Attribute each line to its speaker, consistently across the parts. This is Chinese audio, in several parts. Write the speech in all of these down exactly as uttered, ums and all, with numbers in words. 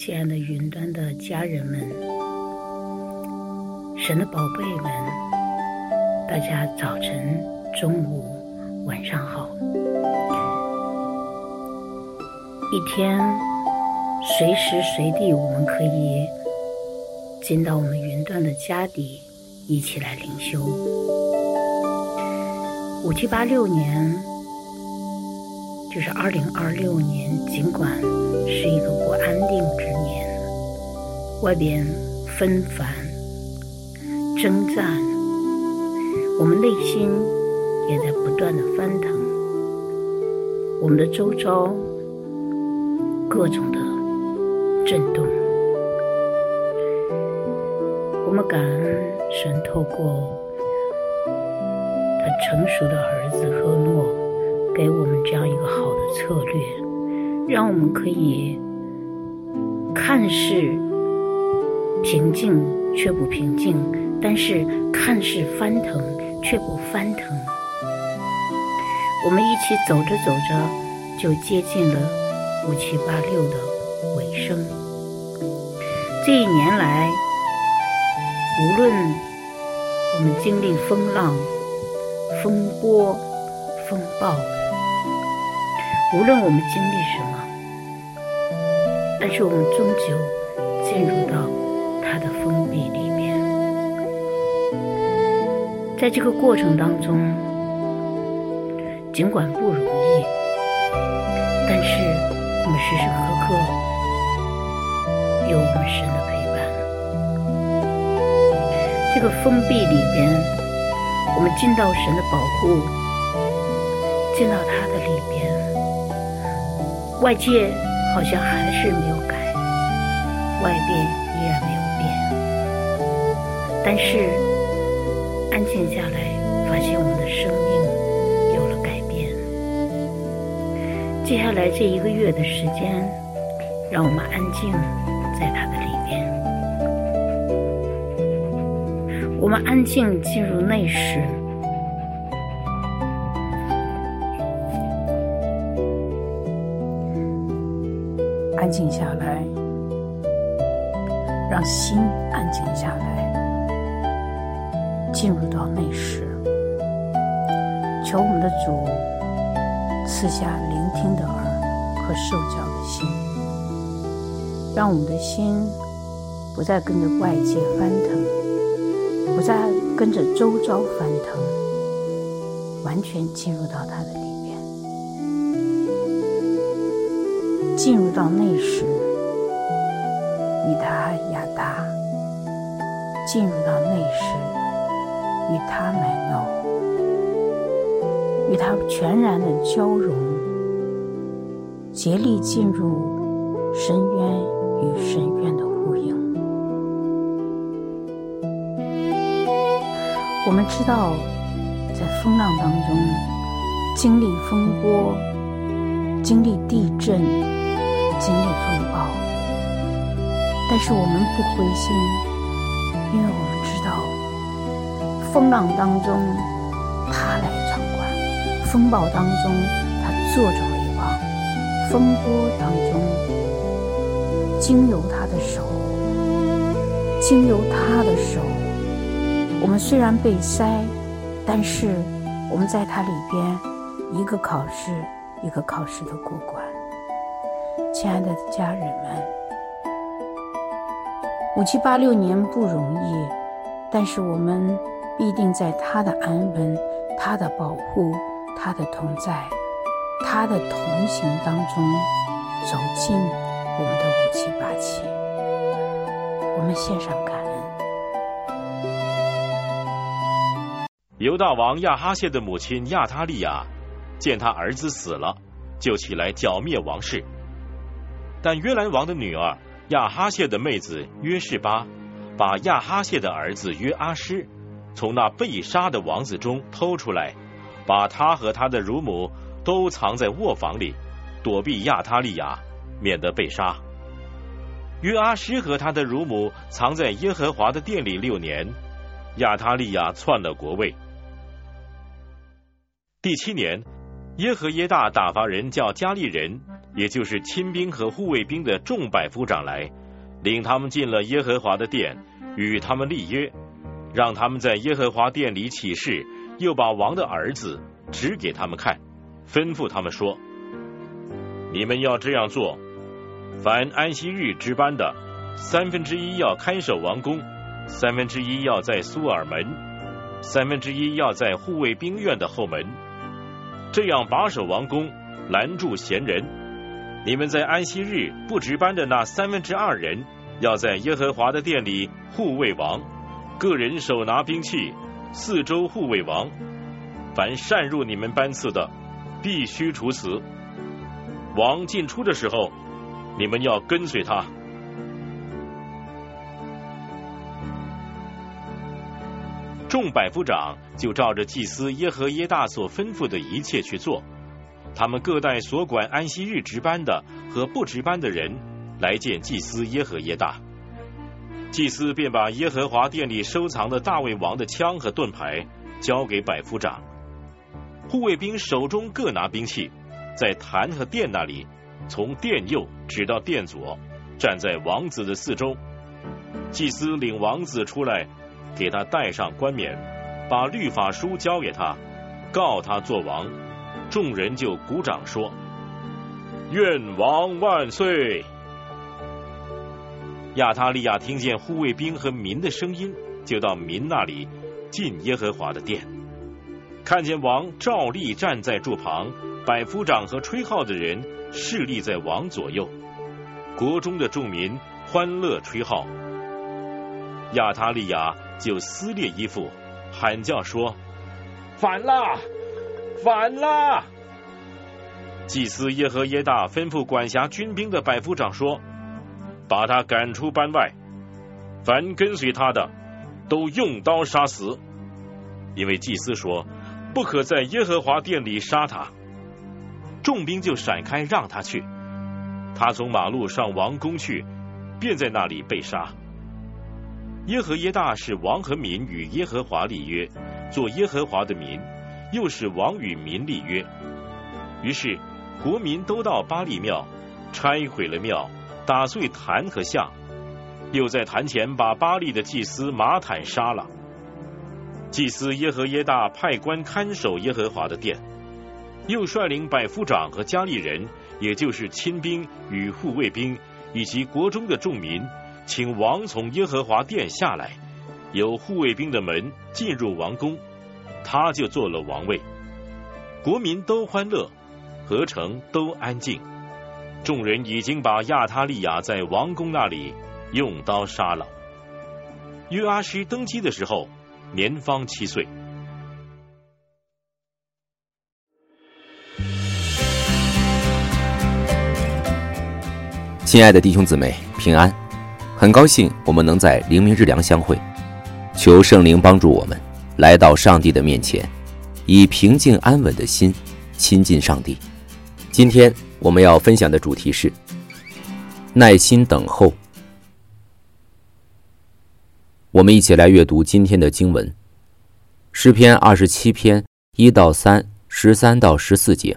Speaker 1: 亲爱的云端的家人们，神的宝贝们，大家早晨、中午、晚上好。一天随时随地我们可以进到我们云端的家里，一起来灵修。五七八六年就是二零二六年，尽管是一个不安定之年，外边纷繁征战，我们内心也在不断的翻腾，我们的周遭各种的震动。我们感恩神透过他成熟的儿子赫诺给我们这样一个好的策略，让我们可以看似平静却不平静，但是看似翻腾却不翻腾。我们一起走着走着就接近了五七八六的尾声。这一年来，无论我们经历风浪、风波、风暴，无论我们经历什么，但是我们终究进入到它的封闭里面。在这个过程当中，尽管不容易，但是我们时时刻刻有我们神的陪伴。这个封闭里边，我们进到神的保护，进到他的里边，外界好像还是没有改，外边依然没有变，但是安静下来，发现我们的生命有了改变。接下来这一个月的时间，让我们安静在他的里边，我们安静进入内室，安静下来，让心安静下来，进入到内室，求我们的主赐下聆听的耳和受教的心，让我们的心不再跟着外界翻腾，不再跟着周遭翻腾，完全进入到他的里面，进入到内室，与他亚达，进入到内室，与他买闹，与他全然的交融，竭力进入深渊与深渊的呼应。我们知道，在风浪当中，经历风波，经历地震，经历风暴，但是我们不灰心，因为我们知道，风浪当中他来掌管，风暴当中他坐着为王，风波当中经由他的手，经由他的手，我们虽然被塞，但是我们在他里边一个考试一个考试的过关。亲爱的家人们，五七八六年不容易，但是我们必定在他的安稳、他的保护、他的同在、他的同行当中走进我们的五七八七。我们献上感恩。
Speaker 2: 犹大王亚哈谢的母亲亚他利亚见他儿子死了，就起来剿灭王室。但约兰王的女儿亚哈谢的妹子约示巴把亚哈谢的儿子约阿施从那被杀的王子中偷出来，把他和他的乳母都藏在卧房里，躲避亚他利亚，免得被杀。约阿施和他的乳母藏在耶和华的殿里六年，亚他利亚篡了国位。第七年，耶和耶大打发人叫加利人也就是亲兵和护卫兵的众百夫长来，领他们进了耶和华的殿，与他们立约，让他们在耶和华殿里起誓，又把王的儿子指给他们看，吩咐他们说：你们要这样做，凡安息日值班的，三分之一要看守王宫，三分之一要在苏尔门，三分之一要在护卫兵院的后门，这样把守王宫，拦住闲人。你们在安息日不值班的那三分之二人，要在耶和华的殿里护卫王，个人手拿兵器，四周护卫王。凡擅入你们班次的，必须处死。王进出的时候，你们要跟随他。众百夫长就照着祭司耶和耶大所吩咐的一切去做，他们各带所管安息日值班的和不值班的人来见祭司耶和耶大。祭司便把耶和华殿里收藏的大卫王的枪和盾牌交给百夫长，护卫兵手中各拿兵器，在坛和殿那里，从殿右指到殿左，站在王子的四周。祭司领王子出来，给他戴上冠冕，把律法书交给他，告他做王。众人就鼓掌说：愿王万岁！亚他利亚听见护卫兵和民的声音，就到民那里进耶和华的殿，看见王照例站在柱旁，百夫长和吹号的人侍立在王左右，国中的众民欢乐吹号。亚他利亚就撕裂衣服，喊叫说：反了，反了！祭司耶和耶大吩咐管辖军兵的百夫长说：把他赶出班外，凡跟随他的都用刀杀死。因为祭司说不可在耶和华殿里杀他。众兵就闪开让他去，他从马路上王宫去，便在那里被杀。耶和耶大使王和民与耶和华立约，做耶和华的民，又使王与民立约。于是国民都到巴力庙，拆毁了庙，打碎坛和像，又在坛前把巴力的祭司马坦杀了。祭司耶和耶大派官看守耶和华的殿，又率领百夫长和加利人，也就是亲兵与护卫兵，以及国中的众民，请王从耶和华殿下来，有护卫兵的门进入王宫，他就做了王位。国民都欢乐，合城都安静。众人已经把亚他利亚在王宫那里用刀杀了。约阿施登基的时候，年方七岁。
Speaker 3: 亲爱的弟兄姊妹，平安！很高兴我们能在灵明日粮相会，求圣灵帮助我们来到上帝的面前，以平静安稳的心亲近上帝。今天我们要分享的主题是耐心等候。我们一起来阅读今天的经文，诗篇二十七篇一到三，十三到十四节。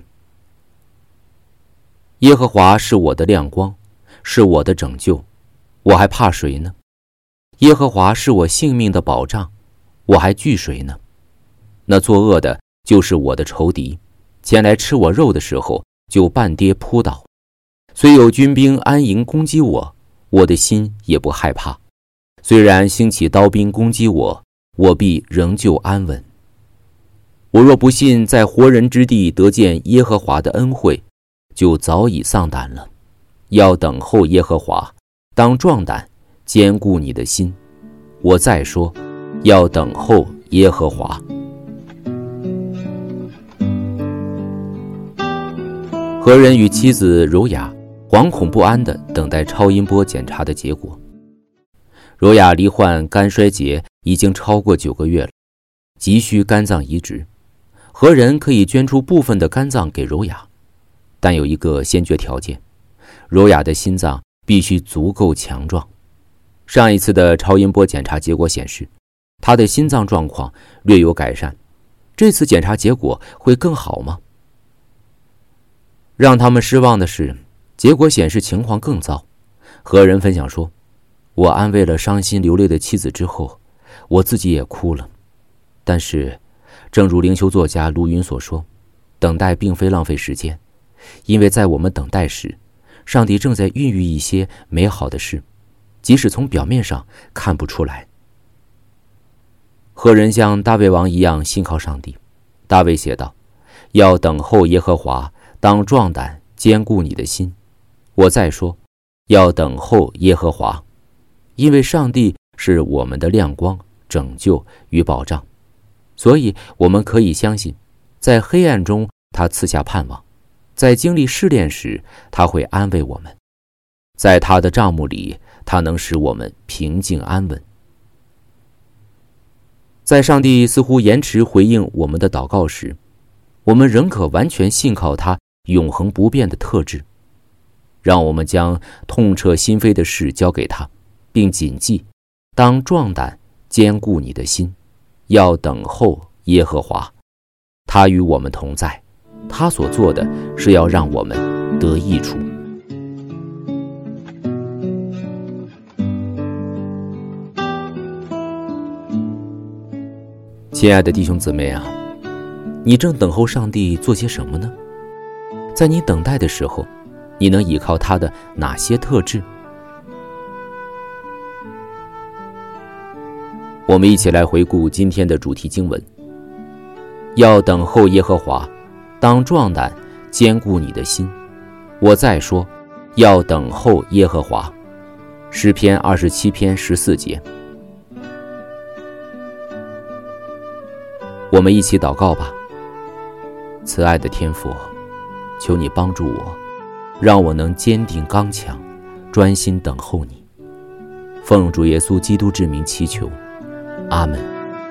Speaker 3: 耶和华是我的亮光，是我的拯救，我还怕谁呢？耶和华是我性命的保障，我还惧谁呢？那作恶的就是我的仇敌，前来吃我肉的时候，就半跌扑倒。虽有军兵安营攻击我，我的心也不害怕。虽然兴起刀兵攻击我，我必仍旧安稳。我若不信在活人之地得见耶和华的恩惠，就早已丧胆了。要等候耶和华，当壮胆，坚固你的心。我再说，要等候耶和华。何人与妻子柔雅惶恐不安地等待超音波检查的结果。柔雅罹患肝衰竭已经超过九个月了，急需肝脏移植。何人可以捐出部分的肝脏给柔雅，但有一个先决条件，柔雅的心脏必须足够强壮。上一次的超音波检查结果显示，她的心脏状况略有改善。这次检查结果会更好吗？让他们失望的是， 结果显示情况更糟。和人分享说，我安慰了伤心流泪的妻子之后，我自己也哭了。但是正如灵修作家卢云所说，等待并非浪费时间，因为在我们等待时，上帝正在孕育一些美好的事，即使从表面上看不出来。赫人像大卫王一样信靠上帝。大卫写道，要等候耶和华，当壮胆，坚固你的心。我再说，要等候耶和华，因为上帝是我们的亮光、拯救与保障，所以我们可以相信，在黑暗中他赐下盼望，在经历试炼时他会安慰我们，在他的帐幕里他能使我们平静安稳。在上帝似乎延迟回应我们的祷告时，我们仍可完全信靠他永恒不变的特质。让我们将痛彻心扉的事交给他，并谨记，当壮胆，坚固你的心，要等候耶和华。他与我们同在，他所做的是要让我们得益处。亲爱的弟兄姊妹啊，你正等候上帝做些什么呢？在你等待的时候，你能依靠他的哪些特质？我们一起来回顾今天的主题经文，要等候耶和华，当壮胆，坚固你的心。我再说，要等候耶和华。诗篇二十七篇十四节。我们一起祷告吧。慈爱的天父，求你帮助我，让我能坚定刚强，专心等候你。奉主耶稣基督之名祈求，阿们。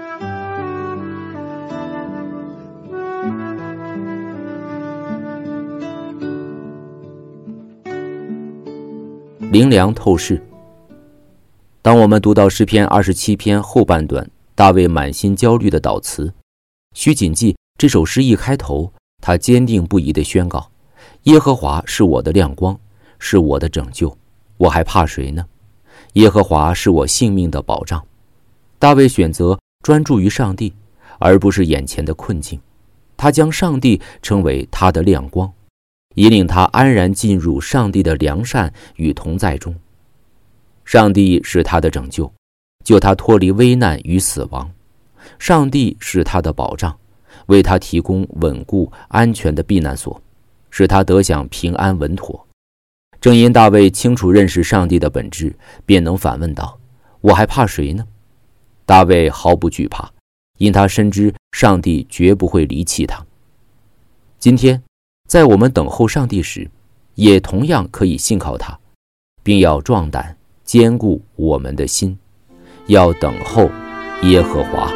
Speaker 3: 灵粮透视。当我们读到诗篇二十七篇后半段，大卫满心焦虑的祷词，需谨记这首诗一开头，他坚定不移地宣告，耶和华是我的亮光，是我的拯救，我还怕谁呢？耶和华是我性命的保障。大卫选择专注于上帝，而不是眼前的困境。他将上帝称为他的亮光，引领他安然进入上帝的良善与同在中。上帝是他的拯救，救他脱离危难与死亡。上帝是他的保障，为他提供稳固安全的避难所，使他得享平安稳妥。正因大卫清楚认识上帝的本质，便能反问道，我还怕谁呢？大卫毫不惧怕，因他深知上帝绝不会离弃他。今天在我们等候上帝时，也同样可以信靠他，并要壮胆，坚固我们的心，要等候耶和华。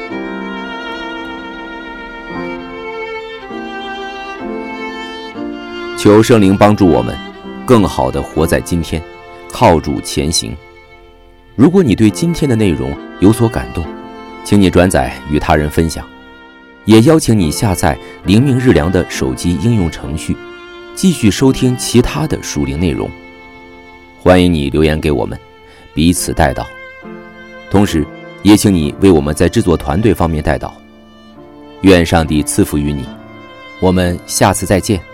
Speaker 3: 求圣灵帮助我们更好地活在今天，靠主前行。如果你对今天的内容有所感动，请你转载与他人分享，也邀请你下载灵命日粮的手机应用程序，继续收听其他的属灵内容。欢迎你留言给我们，彼此代祷。同时也请你为我们在制作团队方面代祷。愿上帝赐福于你，我们下次再见。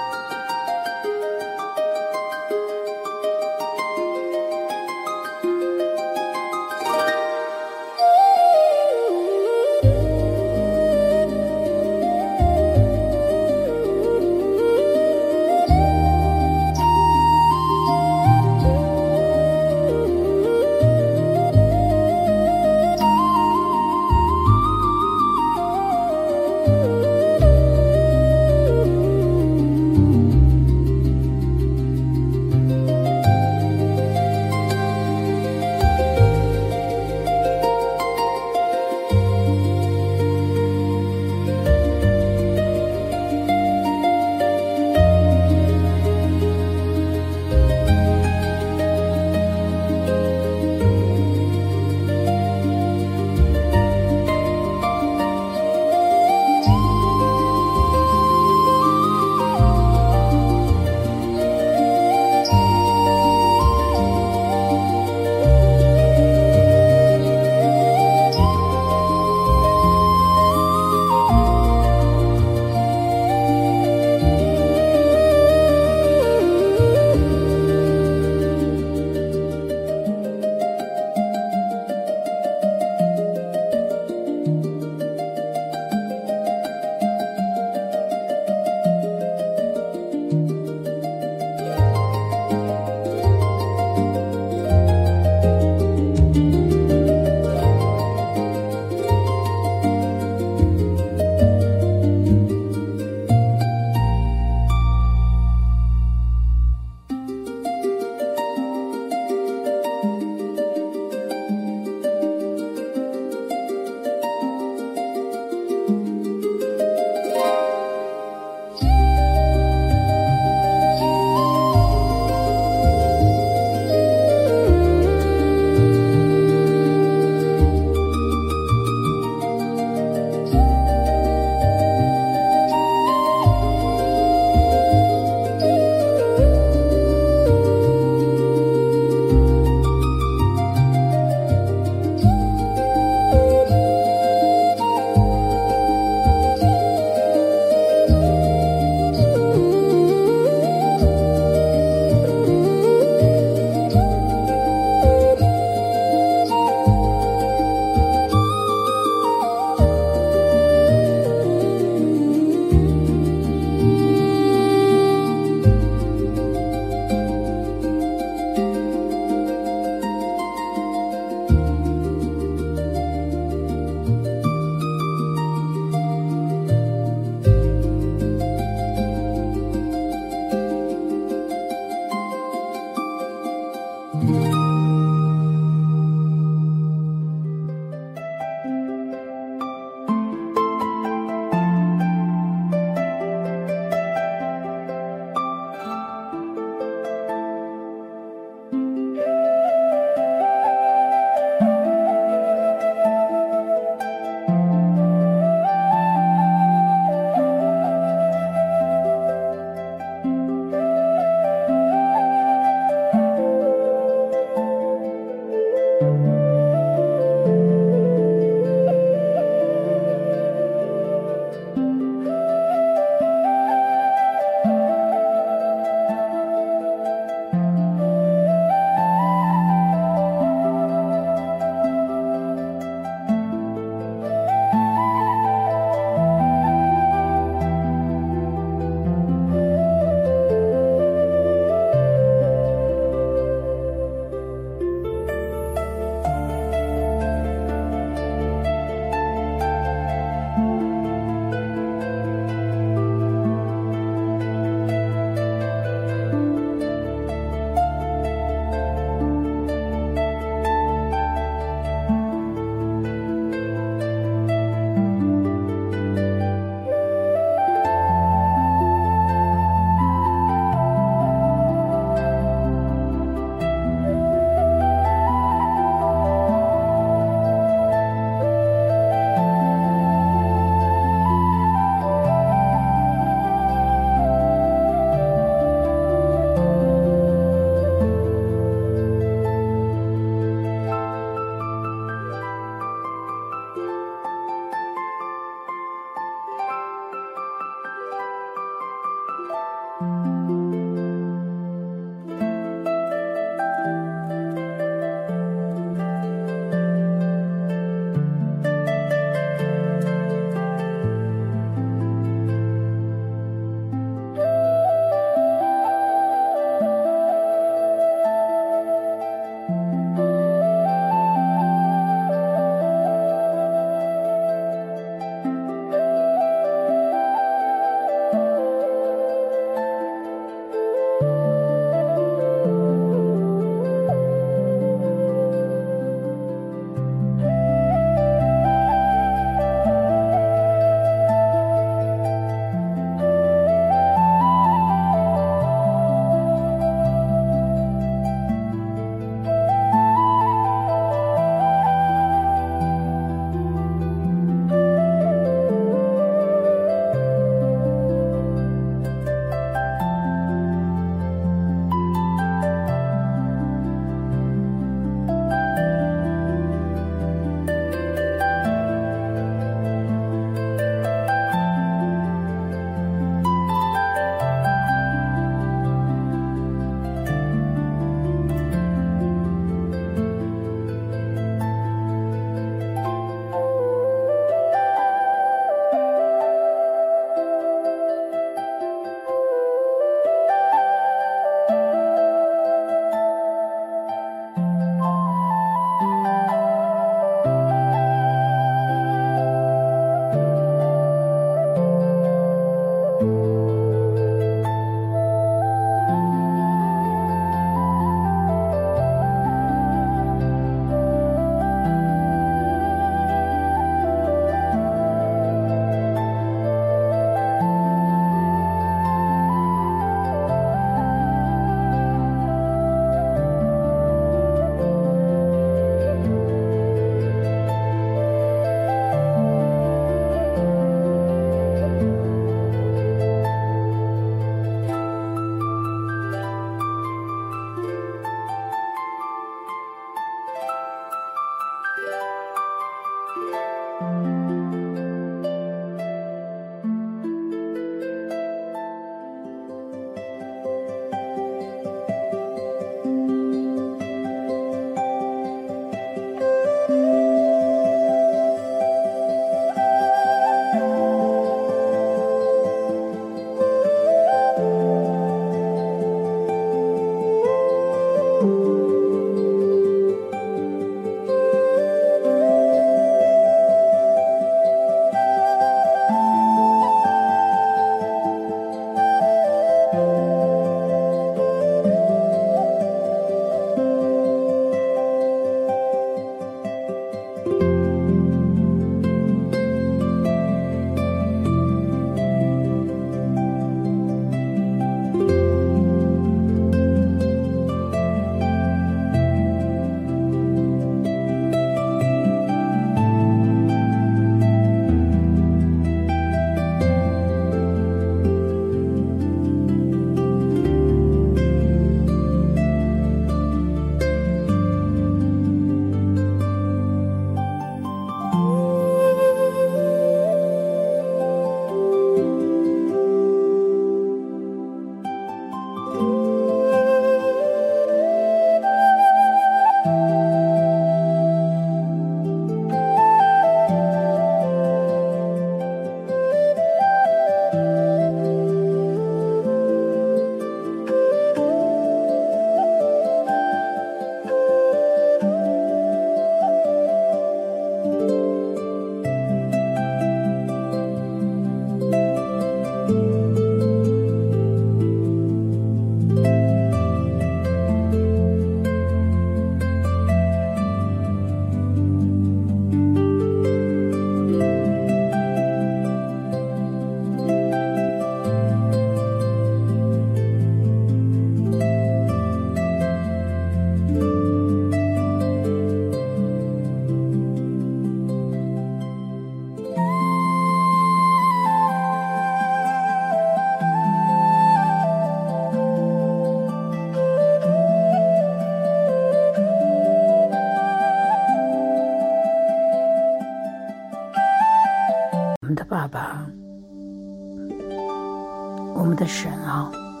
Speaker 1: 爸爸，我们的神啊，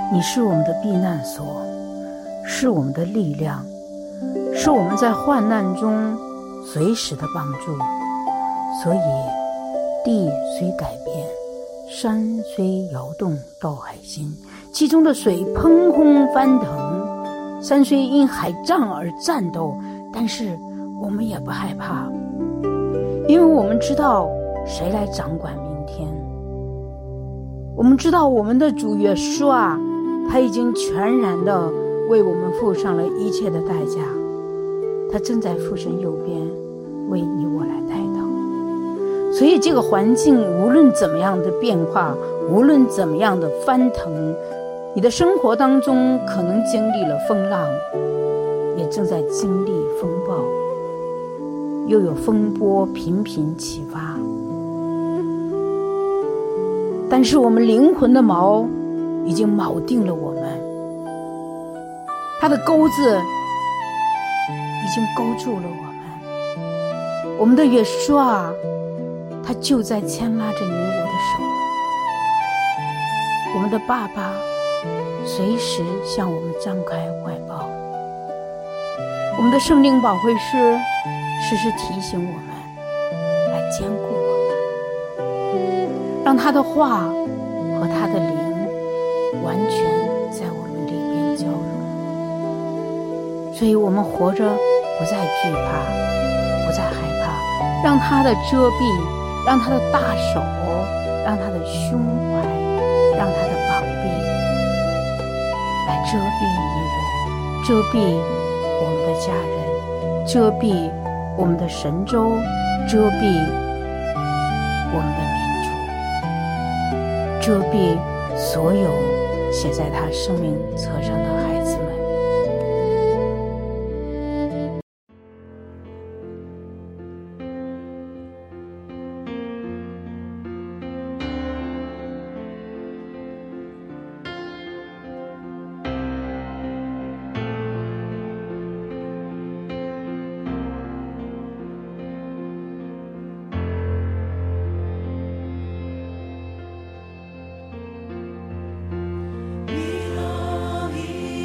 Speaker 1: 你是我们的避难所，是我们的力量，是我们在患难中随时的帮助。所以地虽改变，山虽摇动到海心，其中的水喷轰翻腾，山虽因海涨而战斗，但是我们也不害怕，因为我们知道谁来掌管明天。我们知道我们的主耶稣啊，他已经全然的为我们付上了一切的代价，他正在父神右边为你我来代祷。所以这个环境无论怎么样的变化，无论怎么样的翻腾，你的生活当中可能经历了风浪，也正在经历风暴，又有风波频频起发。但是我们灵魂的锚已经锚定了我们，它的钩子已经勾住了我们。我们的耶稣啊，他就在牵拉着你我的手。我们的爸爸随时向我们张开怀抱。我们的圣灵保惠师时时提醒我们，来坚固我们，让他的话和他的灵完全在我们里边交融。所以我们活着不再惧怕，不再害怕，让他的遮蔽，让他的大手，让他的胸怀，让他的膀臂来遮蔽你我，遮蔽我们的家人，遮蔽我们的神州，遮蔽我们的民族，遮蔽所有写在他生命册上的孩子们。
Speaker 4: Elohim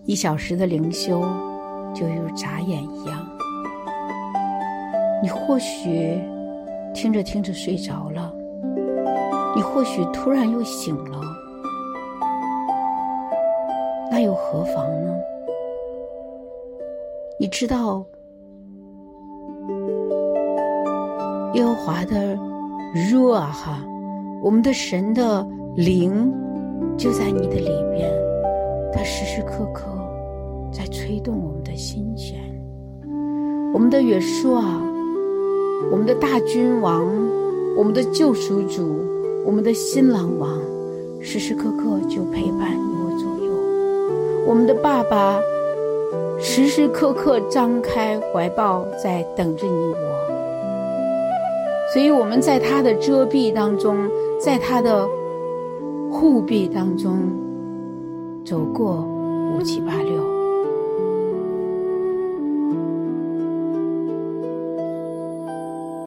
Speaker 1: 一小时的灵修就如眨眼一样。你或许听着听着睡着了，你或许突然又醒了，那又何妨呢？你知道耶和华的ruach哈，我们的神的灵就在你的里边，他时时刻刻在吹动我们的心弦。我们的约书亚，我们的大君王，我们的救赎主，我们的新郎王，时时刻刻就陪伴你我左右。我们的爸爸时时刻刻张开怀抱在等着你我，所以我们在他的遮蔽当中，在他的护庇当中走过五七八六。